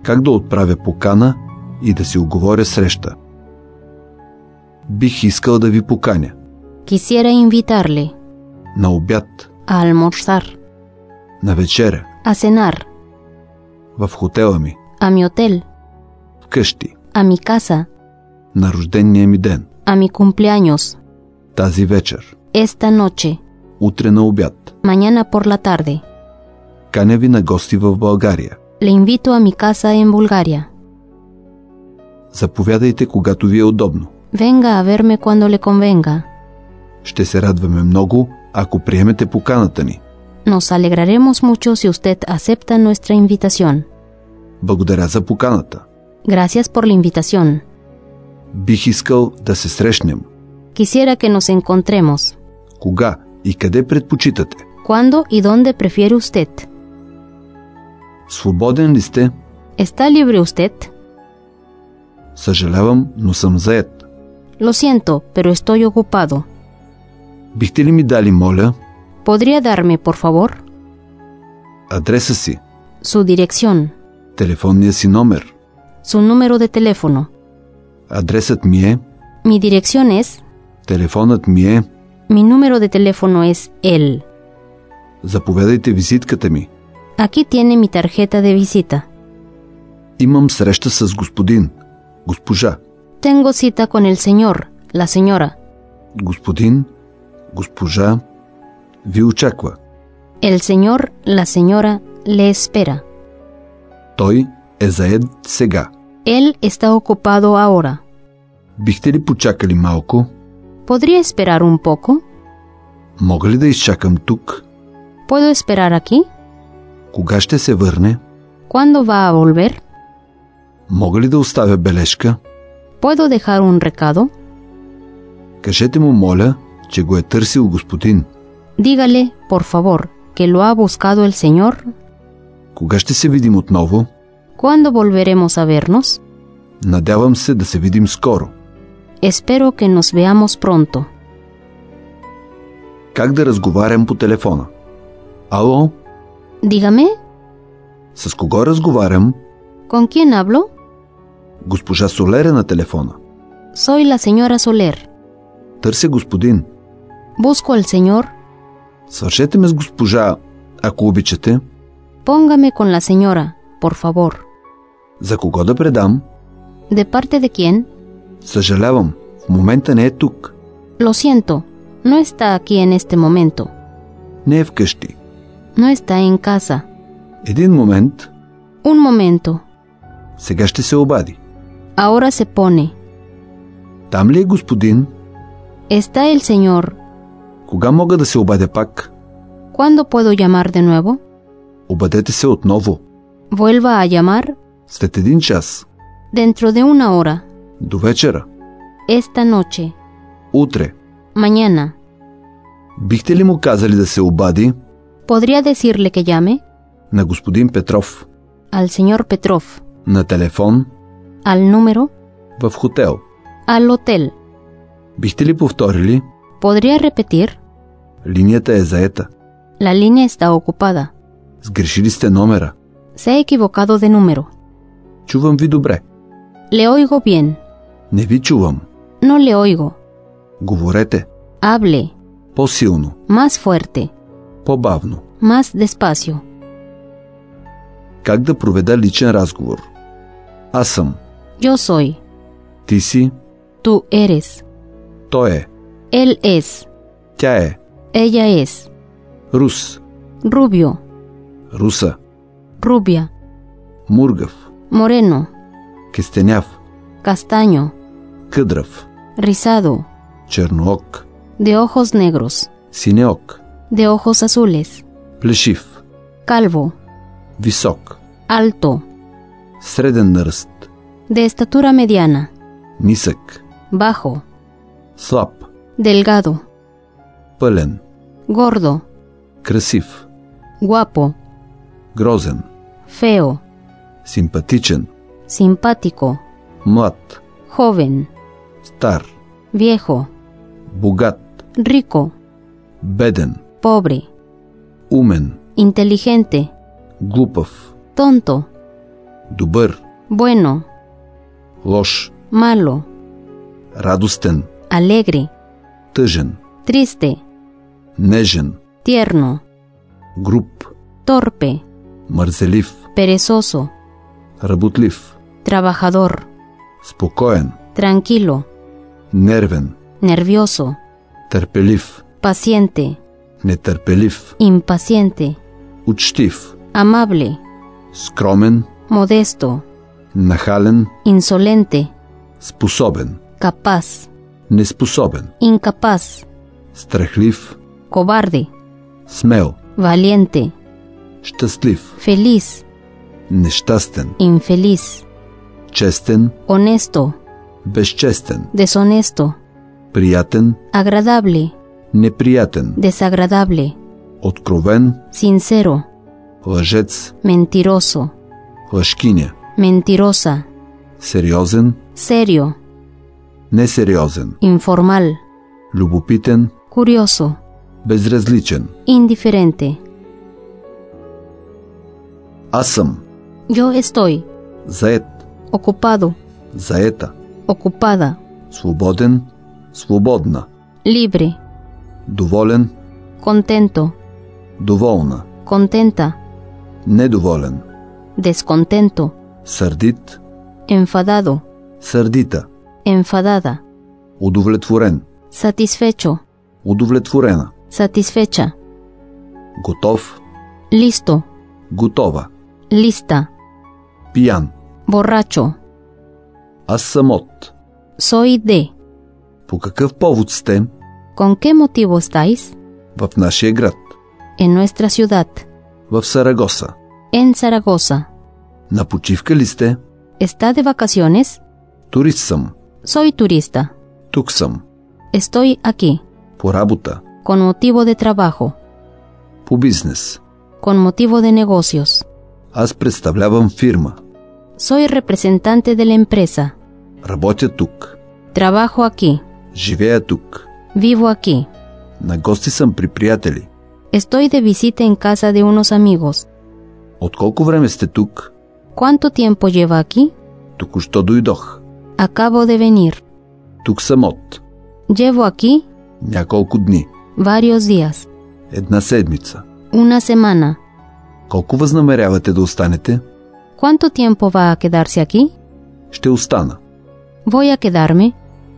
Как да отправя покана и да си уговоря среща? Бих искал да ви поканя. Quisiera invitarle. На обяд. A almorzar. На вечеря. A cenar. В хотела ми. A mi hotel. Вкъщи. A mi casa. На рождения ми ден. A mi cumpleaños. Тази вечер. Esta noche. Утре на обяд. Mañana por la tarde. Каня ви на гости в България. Le invito a mi casa en Bulgaria. Заповядайте, когато ви е удобно. Venga a verme cuando le convenga. Ще се радваме много, ако приемете поканата ни. Nos alegraremos mucho si usted acepta nuestra invitación. Благодаря за поканата. Gracias por la invitación. Бих искал да се срещнем. Quisiera que nos encontremos. Кога и къде предпочитате? ¿Cuándo y dónde prefiere usted? Свободен ли сте? ¿Está libre usted? Съжалявам, но съм зает. Lo siento, pero estoy ocupado. Бихте ли ми дали, моля, ¿Podría darme, por favor, адреса си, su dirección, телефонния си номер? su número de teléfono? Адресът ми е, Mi dirección es, телефонът ми е. mi número de teléfono es el. Заповядайте визитката ми. Aquí tiene mi tarjeta de visita. Имам среща с господин, госпожа. Tengo cita con el señor, la señora. Господин, госпожа, ви очаква. El señor, la señora, le espera. Той е зает сега. Él está ocupado ahora. Бихте ли почакали малко? ¿Podría esperar un poco? Мога ли да изчакам тук? ¿Puedo esperar aquí? Кога ще се върне? ¿Cuándo va a volver? Мога ли да оставя бележка? ¿Puedo dejar un recado? Кажете му, моля, че го е търсил господин. Dígale, por favor, que lo ha buscado el señor. Кога ще се видим отново? ¿Cuándo volveremos a vernos? Надявам се да се видим скоро. Espero que nos veamos pronto. Как да разговарям по телефона? Ало? Dígame, С кого разговарям? ¿con quién hablo? Госпожа Солер е на телефона. Soy la señora Soler. Търся господин. Busco al señor. Свършете ме с госпожа, ако обичате. Póngame con la señora, por favor. За кого да предам? ¿De parte de quién? Съжалявам, в момента не е тук. Lo siento, no está aquí en este momento. Не е вкъщи. No está en casa. Един момент. Un momento. Сега ще се обади. Ahora se pone. Там ли е господин? ¿Está el señor? Кога мога да се обадя пак? ¿Cuándo puedo llamar de nuevo? Обадете се отново. ¿Vuelva a llamar? След един час. Dentro de una hora. До вечера. Esta noche. Утре. Mañana. Бихте ли му казали да се обади ¿Podría decirle que llame? на господин Петров? Al señor Petrov. На телефон? Al número. В хотел. Al hotel. Бихте ли повторили? ¿Podría repetir? Линията е заета. La línea está ocupada. Сгрешили сте номера. Se ha equivocado de número. Чувам ви добре. Le oigo bien. Не ви чувам. No le oigo. Говорете. Hable. По-силно. Más fuerte. По-бавно. Más despacio. Как да проведа личен разговор? Аз съм. Yo soy. Ти си. Tú eres. Той е. Él es. Тя е. Ella es. Рус. Rubio. Руса. Rubia. Мургав. Moreno. Кестеняв. Castaño. Къдрав. Rizado. Черноок. De ojos negros. Синеок. De ojos azules. Плешив. Calvo. Висок. Alto. Среден на ръст. De estatura mediana. Нисък. Bajo. Слаб. Delgado. Пълен. Gordo. Красив. Guapo. Грозен. Feo. Симпатичен. Simpático. Млад. Joven. Стар. Viejo. Богат. Rico. Беден. Pobre. Умен. Inteligente. Глупав. Tonto. добър, bueno, лош, malo, радостен, alegre, тъжен, triste, нежен, tierno, груб, torpe, мързелив, perezoso, работлив, trabajador, спокоен, tranquilo, нервен, nervioso, търпелив, paciente, нетърпелив, impaciente, учтив, amable, скромен, modesto, нахален, insolente, способен, capaz, неспособен, incapaz, страхлив, cobarde, смел, valiente, щастлив, feliz, нещастен, infeliz, честен, honesto, безчестен, deshonesto, приятен, agradable, неприятен, desagradable, откровен, sincero, лъжец, mentiroso, лъжкиня, mentirosa, сериозен, serio, несериозен, informal, любопитен, curioso, безразличен. indiferente. Аз съм Yo estoy заед, ocupado, заета, ocupada, свободен, свободна, libre, доволен, contento, доволна, contenta, недоволен, descontento, сърдит, enfadado, сърдита, enfadada, удовлетворен, satisfecho, удовлетворена, satisfecha, готов, listo, готова, lista, пиян. borracho, Аз съм от. soy de. По какъв повод сте ¿Con qué motivo estáis? в нашия град, En nuestra ciudad, в Сарагоса? en Zaragoza. На почивка ли сте? ¿Está de vacaciones? Турист съм. Soy turista. Тук съм. Estoy aquí, По работа, con motivo de trabajo, по бизнес. con motivo de negocios. Аз представлявам фирма. Soy representante de la empresa. Работя тук. Trabajo aquí, Живея тук. vivo aquí. На гости съм при приятели. Estoy de visita en casa de unos amigos. От колко време сте тук? ¿Cuánto tiempo lleva aquí? Току-що дойдох. Acabo de venir. Тук съм от. Llevo aquí Няколко дни. varios días, Една седмица. una semana. Колко възнамерявате да останете? ¿Cuánto tiempo va a quedarse aquí? Ще остана. Voy a quedarme.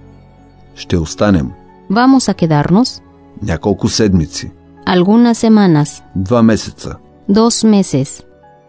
Ще останем. Vamos a quedarnos. Няколко седмици. Algunas semanas, 2 месеца. 2 meses.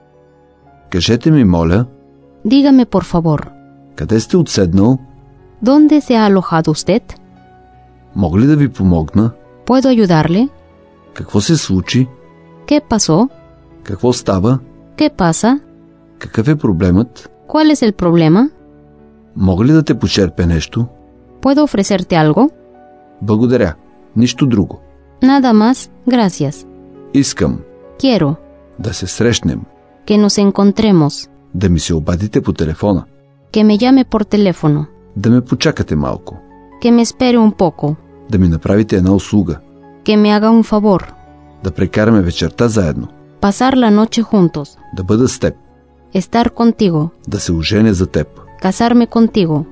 Кажете ми, моля, Dígame por favor, къде сте отседнал? ¿dónde se ha alojado usted? Мога ли да ви помогна? ¿Puedo ayudarle? Какво се случи? ¿Qué pasó? Какво става? ¿Qué pasa? Какъв е проблемът? ¿Cuál es el problema? Мога ли да те почерпя нещо? ¿Puedo ofrecerte algo? Благодаря. Нищо друго. Nada más, gracias. Искам Quiero да се срещнем, que nos encontremos, да ми се обадите по телефона, que me llame por teléfono, да ме почакате малко, que me espere un poco, да ми направите една услуга, que me haga un favor, да прекараме вечерта заедно, pasar la noche juntos, да бъда с теб, estar contigo, да се оженя за теб, casarme contigo,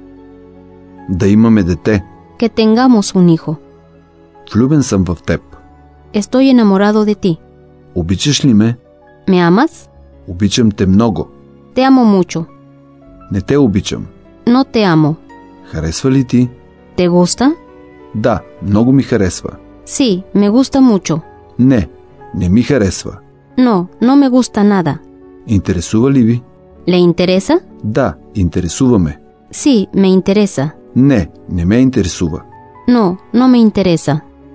да имаме дете. que tengamos un hijo. Влюбен съм в теб. Estoy enamorado de ti. Обичаш ли ме? ¿Me amas? Обичам те много. Te amo mucho. Не те обичам. No te amo. Харесва ли ти? ¿Te gusta? Да, много ми харесва. Sí, me gusta mucho. Не, не ми харесва. No, no me gusta nada. Интересува ли ви? ¿Le interesa? Да, интересува ме. Sí, me interesa. Не, не ме интересува. No, no me interesa.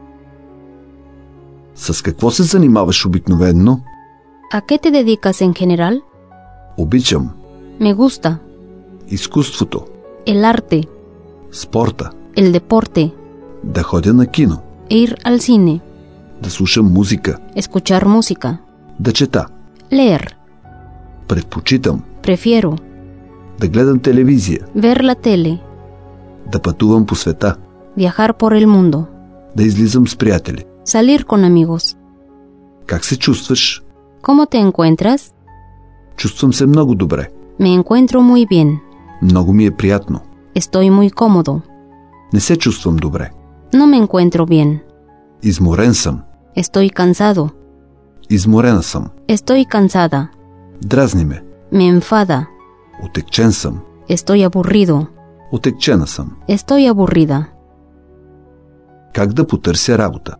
С какво се занимаваш обикновенно? ¿A qué te dedicas en general? Обичам Me gusta изкуството, el arte, спорта, el deporte, да ходя на кино, ir al cine, да слушам музика, escuchar música, да чета. leer. Предпочитам Prefiero да гледам телевизия, ver la tele, да пътувам по света, viajar por el mundo, да излизам с приятели. salir con amigos. Как се чувстваш? ¿Cómo te encuentras? Чувствам се много добре. Me encuentro muy bien. Много ми е приятно. Estoy muy cómodo. Не се чувствам добре. No me encuentro bien. Изморен съм. Estoy cansado. Изморена съм. Estoy cansada. Дразни ме. Me enfada. Отекчен съм. Estoy aburrido. Отекчена съм. Estoy aburrida. Как да потърся работа?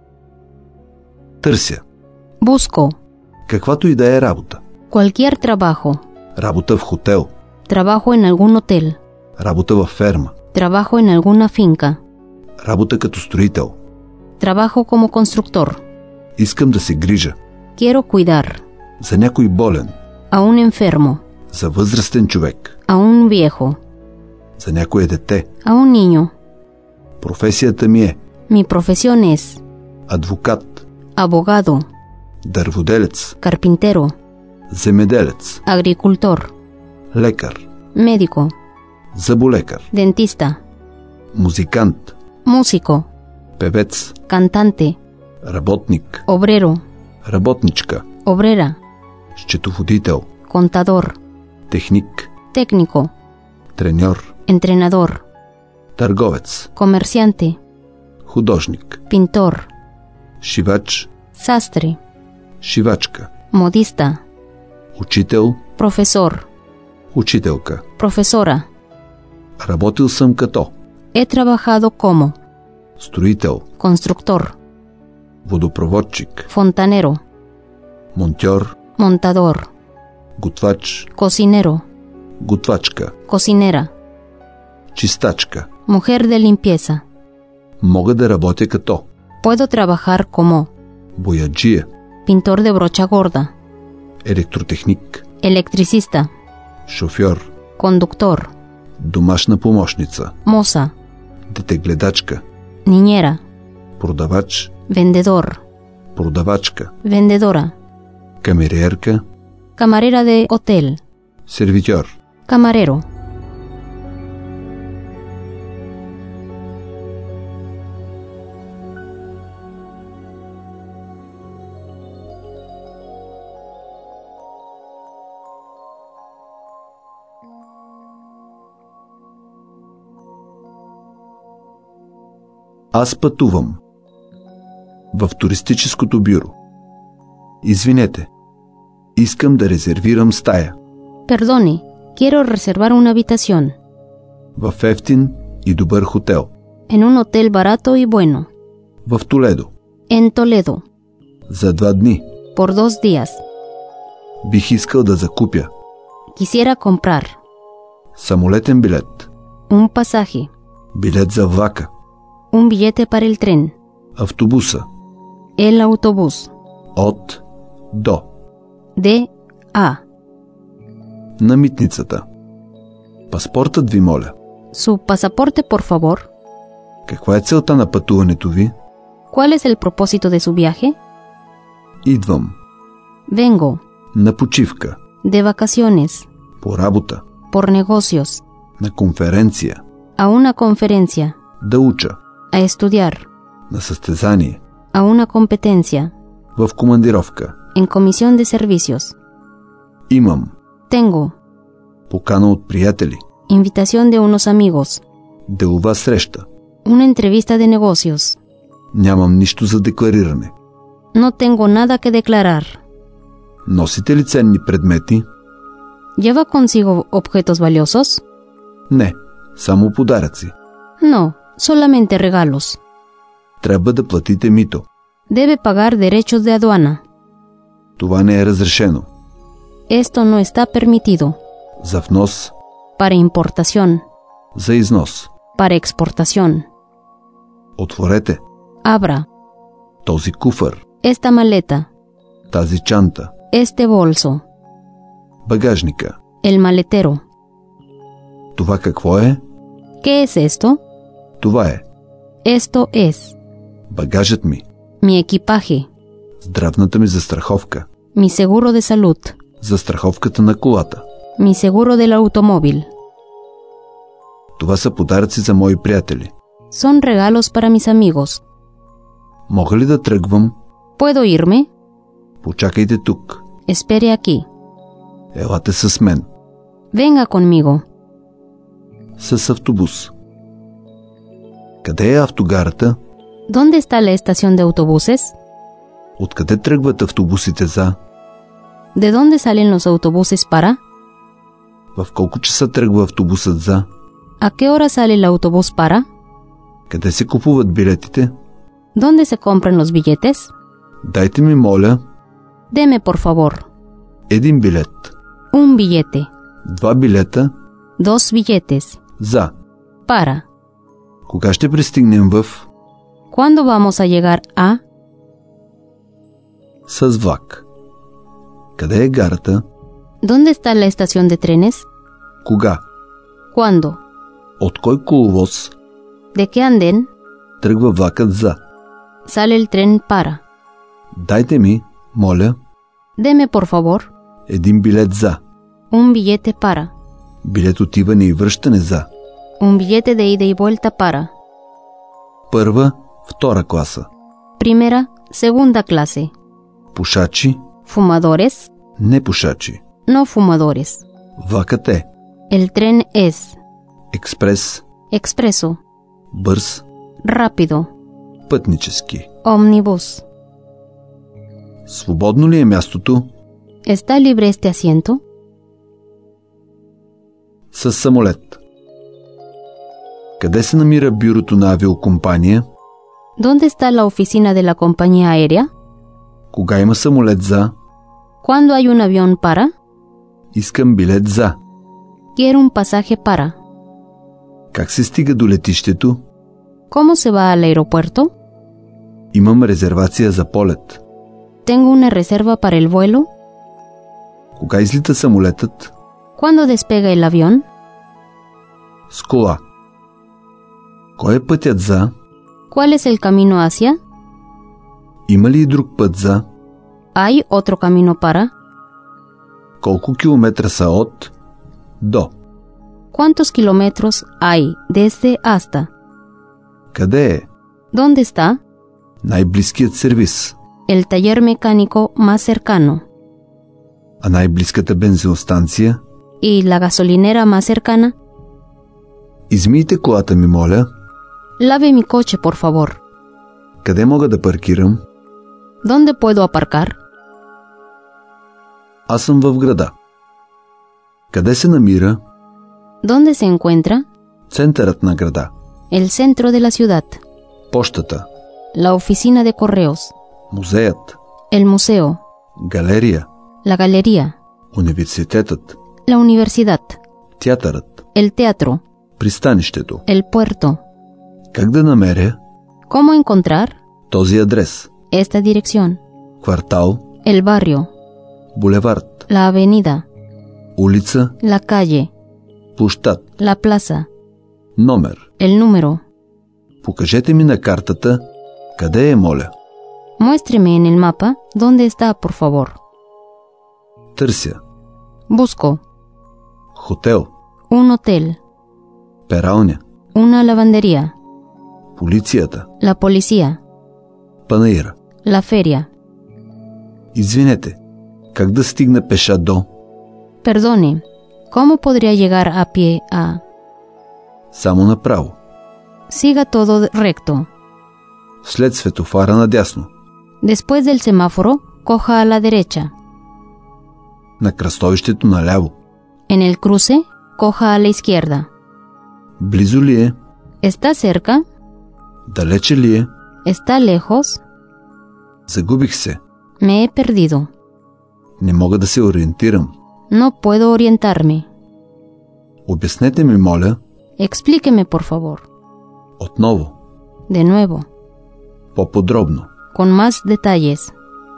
Търся. Busco. Каквато и да е работа. Cualquier trabajo. Работа в хотел. Trabajo en algún hotel. Работа във ферма. Trabajo en alguna finca. Работа като строител. Trabajo como constructor. Искам да се грижа. Quiero cuidar. За някой болен. A un enfermo. За възрастен човек. A un viejo. За някое дете. A un niño. Професията ми е Mi profesión es адвокат, abogado, дърводелец, carpintero, земеделец, agricultor, лекар, médico, зъболекар, dentista, музикант, músico, певец, cantante, работник, obrero, работничка, obrera, счетоводител, contador, техник, técnico, треньор, entrenador, търговец, comerciante, художник, pintor, шивач, sastre, шивачка, modista, учител, profesor, учителка. profesora. Работил съм като He trabajado como строител, constructor, водопроводчик, fontanero, монтьор, montador, готвач, cocinero, готвачка, cocinera, чистачка. mujer de limpieza. Мога да работя като Puedo trabajar como бояджия, pintor de brocha gorda, електротехник, electricista, шофьор, conductor, домашна помощница, moza, детегледачка, niñera, продавач, vendedor, продавачка, vendedora, камериерка, camarera de hotel, сервитьор. camarero. Аз пътувам в туристическото бюро. Извинете, искам да резервирам стая Perdone, quiero reservar una habitación в ефтин и добър хотел en un hotel barato y bueno, в Толедо en Toledo, за 2 дни. por 2 días. Бих искал да закупя Quisiera comprar самолетен билет, un pasaje, билет за влака, un billete para el tren, автобуса el autobús, от до de a. на митницата. Паспортът ви моля. Su pasaporte, por favor. Каква е целта на пътуването ви? ¿Cuál es el propósito de su viaje? Идвам Vengo на почивка, de vacaciones, по работа, por negocios, на конференция, a una conferencia, да уча, a estudiar, на състезание, a una competencia, в командировка. en comisión de servicios. Имам Tengo покана от приятели, invitación de unos amigos, делова среща. una entrevista de negocios. Нямам нищо за деклариране. No tengo nada que declarar. Носите ли ценни предмети? ¿Lleva consigo objetos valiosos? Не, само подаръци. No, solamente regalos. Трябва да платите мито. Debe pagar derechos de aduana. Това не е разрешено. Esto no está permitido. За внос, Para importación, за износ. para exportación. Отворете Abra този куфър, esta maleta, тази чанта, este bolso, багажника. el maletero. Това какво е? ¿Qué es esto? Това е Esto es багажът ми, mi equipaje, здравната ми застраховка, mi seguro de salud, застраховката на колата. mi seguro del automóvil. Това са подаръци за мои приятели. Son regalos para mis amigos. Мога ли да тръгвам? ¿Puedo irme? Почакайте тук. Espere aquí. Елате с мен. Venga conmigo. С автобус. Къде е автогарата? ¿Dónde está la estación de autobuses? Откъде тръгват автобусите за? ¿De dónde salen los autobuses para? В колко часа тръгва автобусът за? ¿A qué hora sale el autobús para? Къде се купуват билетите? ¿Dónde se compran los billetes? Дайте ми, моля, Deme, por favor, един билет. un billete. 2 билета 2 billetes. за. Para. Кога ще пристигнем в? ¿Cuándo vamos a llegar a? С влак. Къде е гарата? ¿Dónde está la estación de trenes? Кога? ¿Cuándo? От кой коловоз ¿De qué andén тръгва влакът за? sale el tren para? Дайте ми, моля, Deme, por favor, един билет за. un billete para. Билет отиване и връщане за. Un billete de ida y vuelta para. Първа, втора класа. Primera, segunda clase. Пушачи, Fumadores, не пушачи. no fumadores. Влакът е El tren es експрес, expreso, бърз, rápido, пътнически. ómnibus. Свободно ли е мястото? ¿Está libre este asiento? С самолет. Къде се намира бюрото на авиокомпания? ¿Dónde está la oficina de la compañía aérea? Кога има самолет за? ¿Cuándo hay un avión para? Искам билет за. Quiero un pasaje para. Как се стига до летището? ¿Cómo se va al aeropuerto? Имам резервация за полет. Tengo una reserva para el vuelo. Кога излита самолетът? ¿Cuándo despega el avión? С кола. Кой е пътят за? ¿Cuál es el camino hacia? Има ли и друг път за? ¿Hay otro camino para? Колко километра са от? До. ¿Cuántos kilómetros hay desde hasta? Къде е? ¿Dónde está? Най-близкият сервис. El taller mecánico más cercano. А най-близката бензиностанция? ¿Y la gasolinera más cercana? Измийте колата ми, моля. Lave mi coche, por favor. Къде мога да паркирам? ¿Dónde puedo aparcar? Аз съм в града. Къде се намира? ¿Dónde se encuentra? Центърът на града. El centro de la ciudad. Пощата. La oficina de correos. Музеят. El museo. Галерия. La galería. Университетът. La universidad. Театърът. El teatro. Пристанището. El puerto. Как да намеря ¿Cómo encontrar този адрес? esta dirección? Квартал. El barrio. Булевард. La avenida. Улица. La calle. Площад. La plaza. Номер. El número. Покажете ми на картата. Къде е, моля? Muéstreme en el mapa dónde está, por favor. Търся. Busco. Хотел. Un hotel. Пералня. Una lavandería. Полицията. La policía. Панаира. La feria. Извинете. Как да стигна пеша до? Perdone. ¿Cómo podría llegar a pie a? Само направо. Siga todo recto. След светофара надясно. Después del semáforo, coja a la derecha. На кръстовището наляво. En el cruce, coja a la izquierda. Близо ли е? ¿Está cerca? Далече ли е? ¿Está lejos? Загубих се. Me he perdido. Не мога да се ориентирам. No puedo orientarme. Обяснете ми, моля. Explíqueme, por favor. Отново. De nuevo. По-подробно. Con más detalles.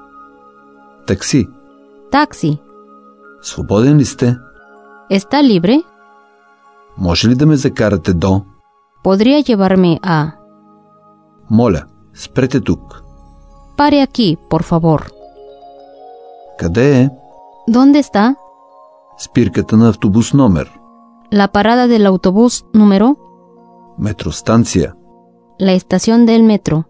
Такси. Taxi. Свободен ли сте? ¿Está libre? Може ли да ме закарате до? ¿Podría llevarme a? Моля, спрете тук. Pare aquí, por favor. Къде е? ¿Dónde está? Спирката на автобус номер. La parada del autobús número. Метростанция. La estación del metro.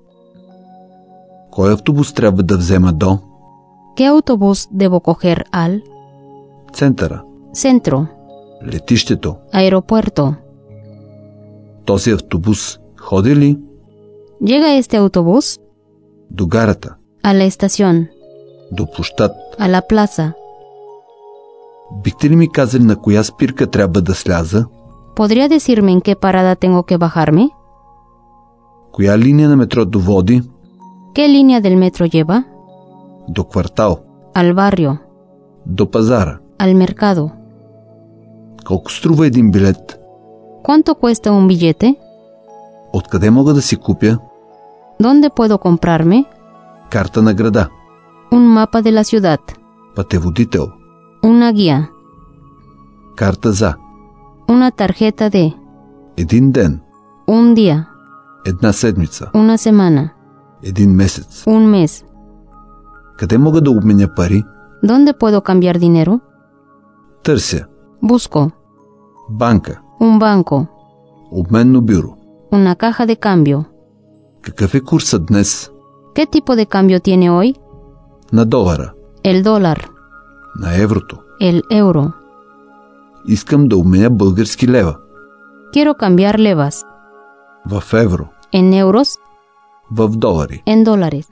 Кой автобус трябва да взема до? ¿Qué autobús debo coger al? Центъра. Centro. Летището. Aeropuerto. Този автобус ходи ли? ¿Llega este autobús? До гарата. A la estación. До площад. A la plaza. Бихте ли ми казали на коя спирка трябва да сляза? ¿Podría decirme en qué parada tengo que bajarme? Коя линия на метрото води? ¿Qué línea del metro lleva? До квартал. Al barrio. До пазара. Al mercado. Колко струва един билет? ¿Cuánto cuesta un billete? Откъде мога да си купя? ¿Dónde puedo comprarme? Карта на града. Un mapa de la ciudad. Пътеводител. Una guía. Карта за. Una tarjeta de. Един ден. Un día. Една седмица. Una semana. Един месец. Un mes. Къде мога да обменя пари? ¿Dónde puedo cambiar dinero? Търся. Busco. Банка. Un banco. Обменно бюро. Una caja de cambio. Какъв е курсът днес? ¿Qué tipo de cambio tiene hoy? На долара. El dólar. На еврото. El euro. Искам да обменя български лева. Quiero cambiar levas. В евро. En euros. В долари. En dólares.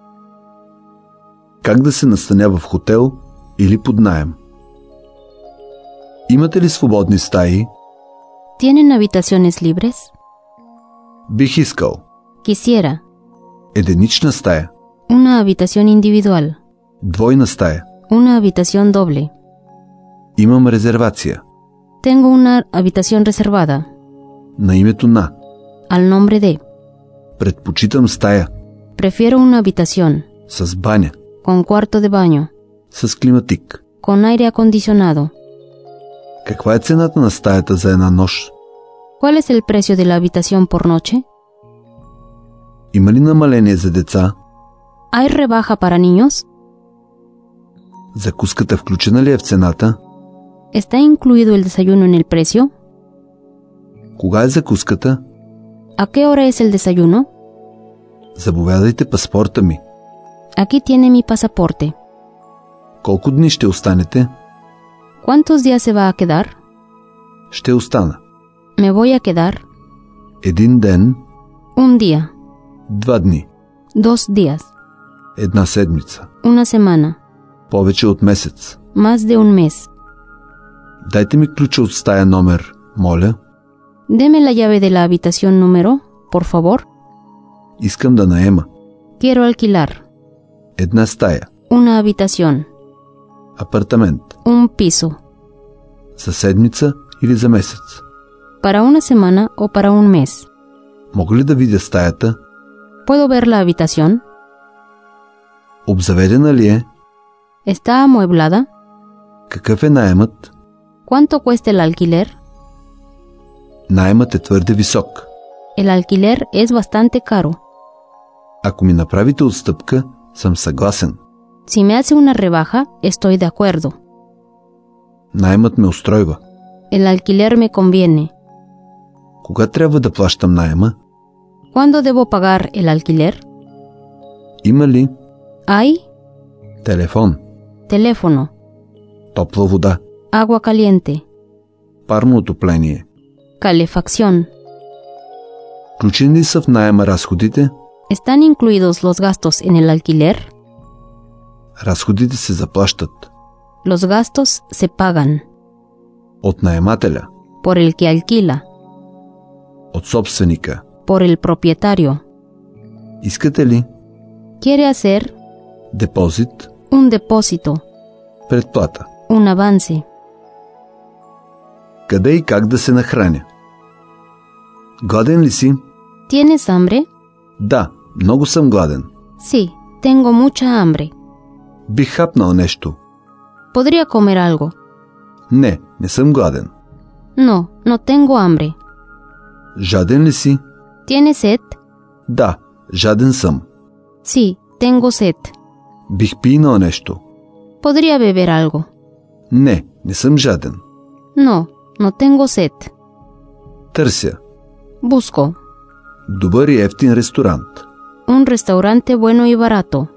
Как да се настаня в хотел или под наем? Имате ли свободни стаи? ¿Tienen habitaciones libres? Бих искал. Quisiera. Единична стая. Una habitación individual. Двойна стая. Una habitación doble. Имам резервация. Tengo una habitación reservada. На името на. Al nombre de. Предпочитам стая. Prefiero una habitación. С баня. Con cuarto de baño. С климатик. Con aire acondicionado. Каква е цената на стаята за една нощ? ¿Cuál es el precio de la habitación por noche? Има ли намаление за деца? ¿Hay rebaja para niños? Закуската включена ли е в цената? ¿Está incluido el desayuno en el precio? Кога е закуската? ¿A qué hora es el desayuno? Заповядайте паспорта ми. Aquí tiene mi pasaporte. Колко дни ще останете? ¿Cuántos días se va a quedar? Ще остана. Me voy a quedar. Един ден. Un día. 2 дни. 2 días. Една седмица. Una semana. Повече от месец. Más de un mes. Дайте ми ключа от стая номер, моля. Deme la llave de la habitación número, por favor. Искам да наема. Quiero alquilar. Една стая. Una habitación. Апартамент. Un piso. За седмица или за месец? Para una semana o para un mes. Мога ли да видя стаята? ¿Puedo ver la habitación? Обзаведена ли е? ¿Está amueblada? Какъв е наемът? ¿Cuánto cuesta el alquiler? Наемът е твърде висок. El alquiler es bastante caro. Ако ми направите отстъпка, съм съгласен. Si me hace una rebaja, estoy de acuerdo. Наемът ме устройва. El alquiler me conviene. Кога трябва да плащам наема? ¿Cuándo debo pagar el alquiler? Има ли? Hay Телефон. teléfono, Топла вода. agua caliente, Парно отопление. calefacción. Включени ли са в наема разходите? ¿Están incluidos los gastos en el alquiler? Разходите се заплащат. Los gastos se pagan От наемателя. por el que alquila, От собственика. por el propietario. Искате ли? Quiere hacer Депозит. un depósito, Предплата. un avance. Къде и как да се нахраня? Гладен ли си? ¿Tienes hambre? Да, много съм гладен. Sí, tengo mucha hambre. Бих хапнал нещо. ¿Podría comer algo? Не съм гладен. No, no tengo hambre. Жаден ли си? ¿Tienes sed? Да, жаден съм. Sí, tengo sed. Бих пинал нещо. ¿Podría beber algo? Не съм жаден. No, no tengo sed. Търся. Busco Добър и ефтин ресторант. un restaurante bueno y barato.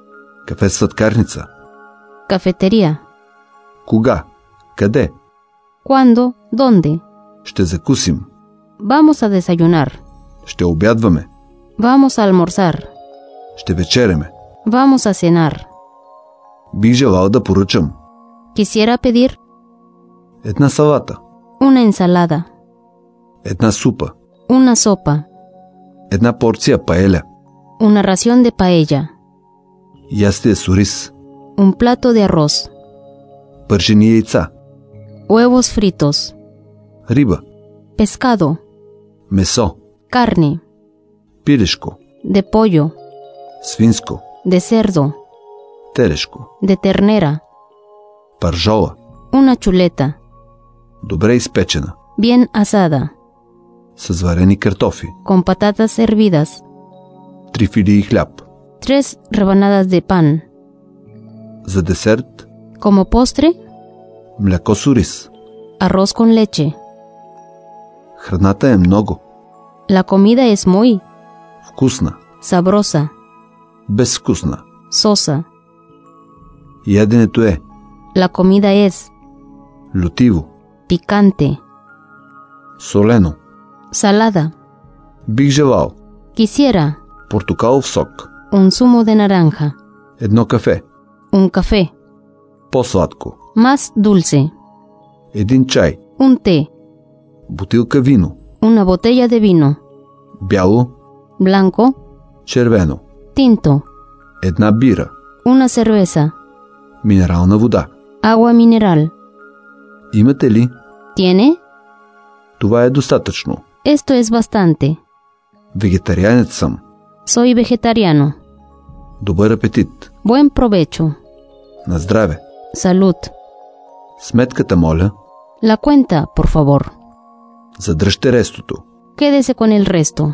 Кафе-сладкарница. Cafetería. Кога? Къде? ¿Cuándo? ¿Dónde? Ще закусим. Vamos a desayunar. Ще обядваме. Vamos a almorzar. Ще вечеряме. Vamos a cenar. Бих желал да поръчам Quisiera pedir една салата, una ensalada, една супа, una sopa, една порция паеля, una ración de paella, ястие с ориз, un plato de arroz, пържени яйца, huevos fritos, риба, pescado, месо, carne, пилешко, de pollo, свинско, de cerdo, телешко, de ternera, пържола, una chuleta, добре изпечена, bien asada, с варени картофи, con patatas hervidas, трифилии хляб. 3 rebanadas de pan. За десерт, Como postre, мляко с ориз. arroz con leche. Храната е много La comida es muy вкусна, sabrosa, безвкусна. sosa. Яденето е La comida es лютиво, picante, солено. salada. Бих желал Quisiera портокалов сок, un zumo de naranja, едно кафе, un café, по-сладко, más dulce, един чай, un té, бутилка вино, una botella de vino, бяло, blanco, червено, tinto, една бира, una cerveza, минерална вода. agua mineral. Имате ли? ¿Tiene? Това е достатъчно. Esto es bastante. Вегетарианец съм. Soy vegetariano. Добър апетит. Buen provecho. На здраве. Salud. Сметката, моля. La cuenta, por favor. Задръжте рестото. Quédese con el resto.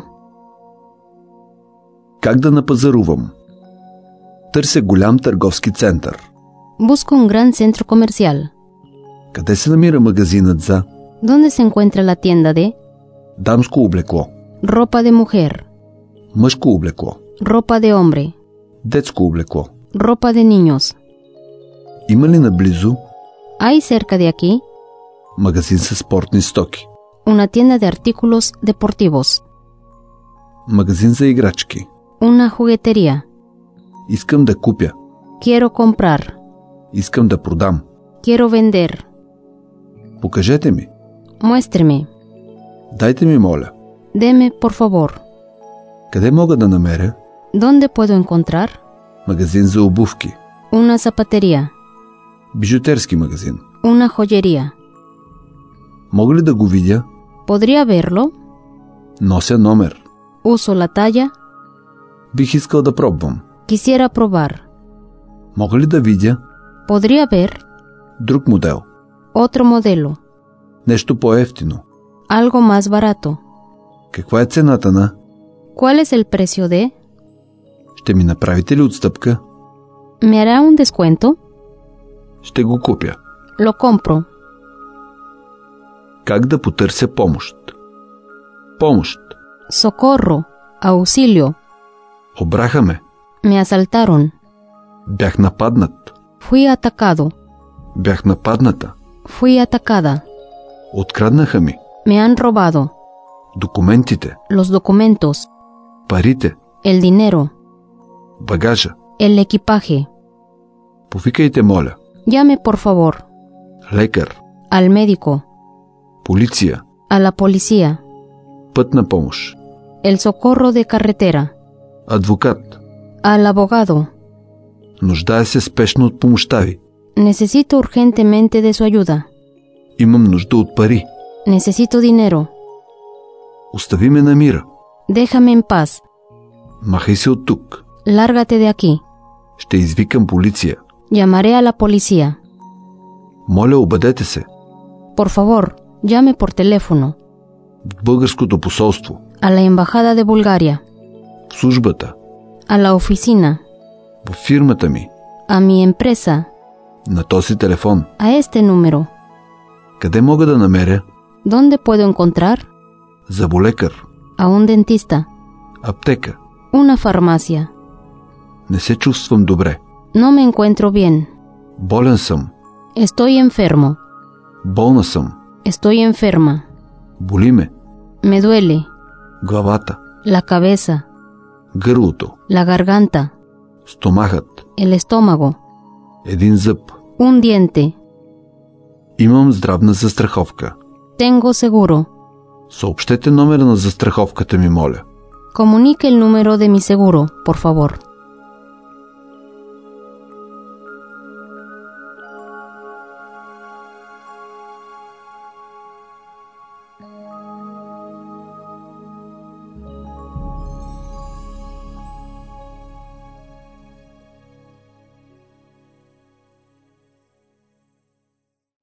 Как да напазарувам? Търся голям търговски център. Busco un gran centro comercial. Къде се намира магазинът за ¿Dónde se encuentra la tienda de дамско облекло, ropa de mujer, мъжко облекло, ropa de hombre, детско облекло? ropa de niños? Има ли наблизо ¿Hay cerca de aquí магазин със спортни стоки? una tienda de artículos deportivos, Магазин за играчки. una juguetería? Искам да купя. Quiero comprar, Искам да продам. quiero vender. Покажете ми. Muéstreme, Дайте ми, моля. deme, por favor. Къде мога да намеря ¿Dónde puedo encontrar магазин за обувки? una zapatería, Бижутерски магазин. una joyería? Мога ли да го видя? ¿Podría verlo? Нося номер. Uso la talla. Бих искал да пробвам. Quisiera probar. Мога ли да видя ¿Podría ver друг модел? otro modelo? Нещо по-евтино. Algo más barato. Каква е цената на? ¿Cuál es el precio de? Ще ми направите ли отстъпка? ¿Me hará un descuento? Ще го купя. Lo compro. Как да потърся помощ? Помощ. Socorro. Auxilio. Обраха ме. Me asaltaron. Бях нападнат. Fui atacado. Бях нападната. Fui atacada. Откраднаха ми. Me han robado. Документите. Los documentos. Парите. El dinero. Багажа. El equipaje. Повикайте, моля. Llame, por favor. Лекар. Al médico. Полиция. A la policía. Пътна помощ. El socorro de carretera. Адвокат. Al abogado. Нуждая се спешно от помощта ви. Necesito urgentemente de su ayuda. Имам нужда от пари. Necesito dinero. Остави ме на мира. Déjame en paz. Махай се от тук. Lárgate de aquí. Ще извикам полиция. Llamaré a la policía. Моля, обадете се. Por favor, llame por teléfono. В българското посолство. A la embajada de Bulgaria. В службата. A la oficina. В фирмата ми. A mi empresa. На този телефон. A este número. Къде мога да намеря ¿Dónde puedo encontrar зъболекар, a un dentista? аптека? Una farmacia. Не се чувствам добре. No me encuentro bien. Болен съм. Estoy enfermo. Болна съм. Estoy enferma. Боли ме. Me duele. Главата. La cabeza. Гърлото. La garganta. Стомахът. El estómago. Един зъб. Un diente. Имам здравна застраховка. Tengo seguro. Съобщете номера на застраховката ми, моля. Comunique el número de mi seguro, por favor.